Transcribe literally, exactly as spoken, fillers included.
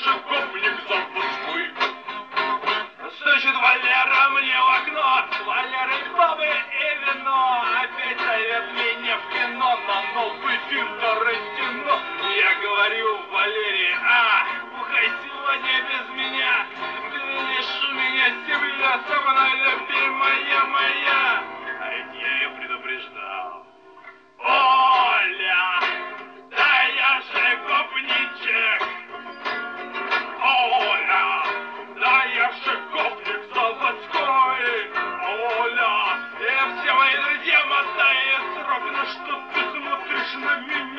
же гопник заводской. Стучит Валера мне в окно, с Валерой бабы и вино. Опять зовет меня в кино, на новый фильм Тарантино. Я говорю Валере: а, бухай сегодня без меня. Ты видишь, у меня семья, самая любимая моя. А это я ее предупреждал. Оля, да я же гопничек. Оля, да я же гопник заводской. Оля, и все мои друзья мотают срок. Ну что ты смотришь на меня?